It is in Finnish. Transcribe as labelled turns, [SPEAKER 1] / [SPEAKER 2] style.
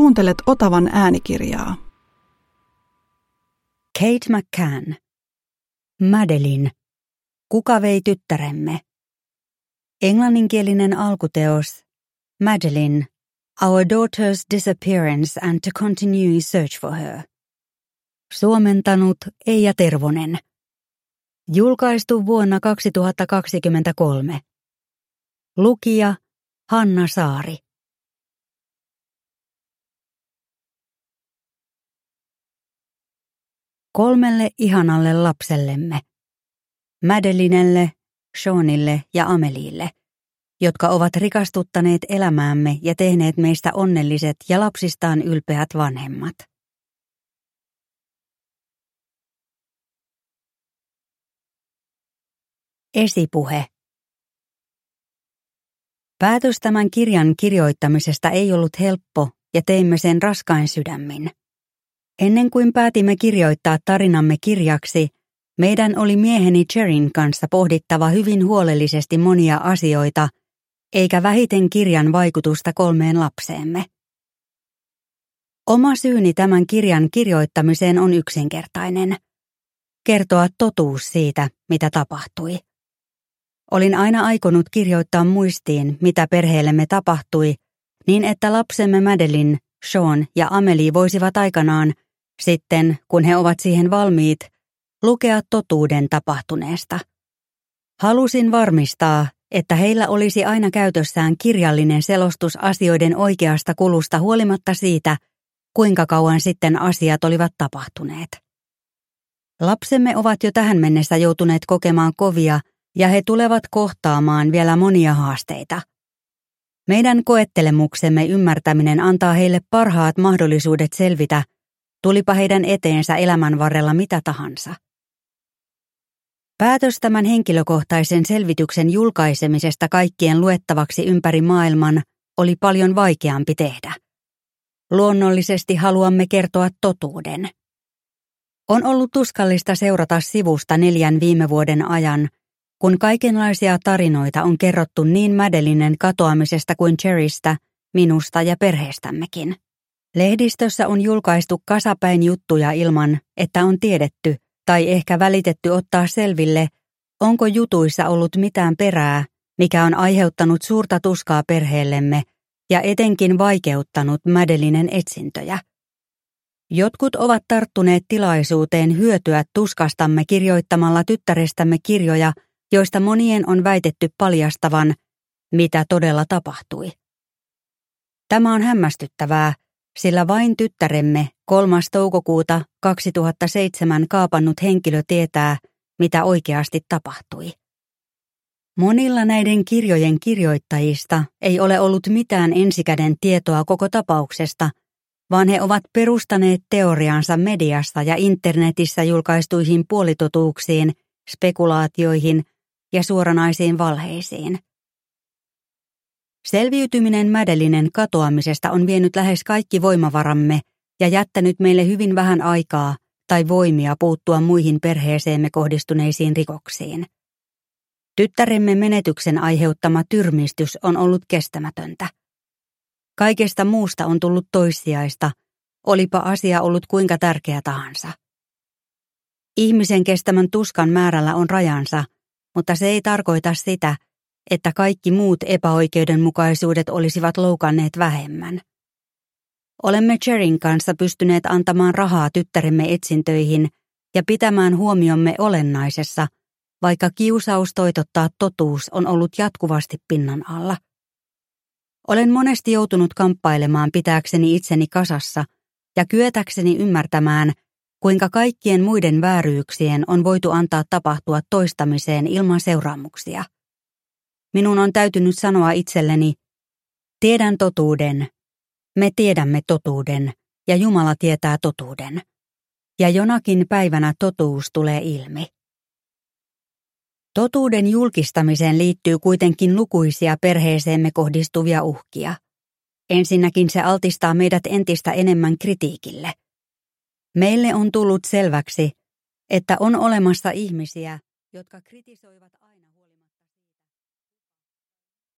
[SPEAKER 1] Kuuntelet Otavan äänikirjaa.
[SPEAKER 2] Kate McCann. Madeline. Kuka vei tyttäremme? Englanninkielinen alkuteos. Madeline. Our daughter's disappearance and to continue search for her. Suomentanut Eija Tervonen. Julkaistu vuonna 2023. Lukija Hanna Saari. Kolmelle ihanalle lapsellemme. Madelinelle, Seanille ja Amelielle, jotka ovat rikastuttaneet elämäämme ja tehneet meistä onnelliset ja lapsistaan ylpeät vanhemmat. Esipuhe. Päätös tämän kirjan kirjoittamisesta ei ollut helppo ja teimme sen raskain sydämin. Ennen kuin päätimme kirjoittaa tarinamme kirjaksi, meidän oli mieheni Cherin kanssa pohdittava hyvin huolellisesti monia asioita, eikä vähiten kirjan vaikutusta 3 lapseemme. Oma syyni tämän kirjan kirjoittamiseen on yksinkertainen. Kertoa totuus siitä, mitä tapahtui. Olin aina aikonut kirjoittaa muistiin, mitä perheellemme tapahtui, niin että lapsemme Madeline, Sean ja Amelie voisivat aikanaan, sitten kun he ovat siihen valmiit, lukea totuuden tapahtuneesta. Halusin varmistaa, että heillä olisi aina käytössään kirjallinen selostus asioiden oikeasta kulusta huolimatta siitä, kuinka kauan sitten asiat olivat tapahtuneet. Lapsemme ovat jo tähän mennessä joutuneet kokemaan kovia ja he tulevat kohtaamaan vielä monia haasteita. Meidän koettelemuksemme ymmärtäminen antaa heille parhaat mahdollisuudet selvitä, tulipa heidän eteensä elämän varrella mitä tahansa. Päätös tämän henkilökohtaisen selvityksen julkaisemisesta kaikkien luettavaksi ympäri maailman oli paljon vaikeampi tehdä. Luonnollisesti haluamme kertoa totuuden. On ollut tuskallista seurata sivusta 4 viime vuoden ajan, kun kaikenlaisia tarinoita on kerrottu niin Madelinen katoamisesta kuin Cherrystä, minusta ja perheestämmekin. Lehdistössä on julkaistu kasapäin juttuja ilman, että on tiedetty tai ehkä välitetty ottaa selville, onko jutuissa ollut mitään perää, mikä on aiheuttanut suurta tuskaa perheellemme ja etenkin vaikeuttanut Madelinen etsintöjä. Jotkut ovat tarttuneet tilaisuuteen hyötyä tuskastamme kirjoittamalla tyttärestämme kirjoja, joista monien on väitetty paljastavan, mitä todella tapahtui. Tämä on hämmästyttävää, sillä vain tyttäremme 3. toukokuuta 2007 kaapannut henkilö tietää, mitä oikeasti tapahtui. Monilla näiden kirjojen kirjoittajista ei ole ollut mitään ensikäden tietoa koko tapauksesta, vaan he ovat perustaneet teoriansa mediassa ja internetissä julkaistuihin puolitotuuksiin, spekulaatioihin ja suoranaisiin valheisiin. Selviytyminen Madelinen katoamisesta on vienyt lähes kaikki voimavaramme ja jättänyt meille hyvin vähän aikaa tai voimia puuttua muihin perheeseemme kohdistuneisiin rikoksiin. Tyttäremme menetyksen aiheuttama tyrmistys on ollut kestämätöntä. Kaikesta muusta on tullut toissijaista, olipa asia ollut kuinka tärkeä tahansa. Ihmisen kestämän tuskan määrällä on rajansa, mutta se ei tarkoita sitä, että kaikki muut epäoikeudenmukaisuudet olisivat loukanneet vähemmän. Olemme Cherin kanssa pystyneet antamaan rahaa tyttäremme etsintöihin ja pitämään huomiomme olennaisessa, vaikka kiusaus toitottaa totuus on ollut jatkuvasti pinnan alla. Olen monesti joutunut kamppailemaan pitääkseni itseni kasassa ja kyetäkseni ymmärtämään, kuinka kaikkien muiden vääryyksien on voitu antaa tapahtua toistamiseen ilman seuraamuksia. Minun on täytynyt sanoa itselleni, tiedän totuuden, me tiedämme totuuden ja Jumala tietää totuuden. Ja jonakin päivänä totuus tulee ilmi. Totuuden julkistamiseen liittyy kuitenkin lukuisia perheeseemme kohdistuvia uhkia. Ensinnäkin se altistaa meidät entistä enemmän kritiikille. Meille on tullut selväksi, että on olemassa ihmisiä, jotka kritisoivat aina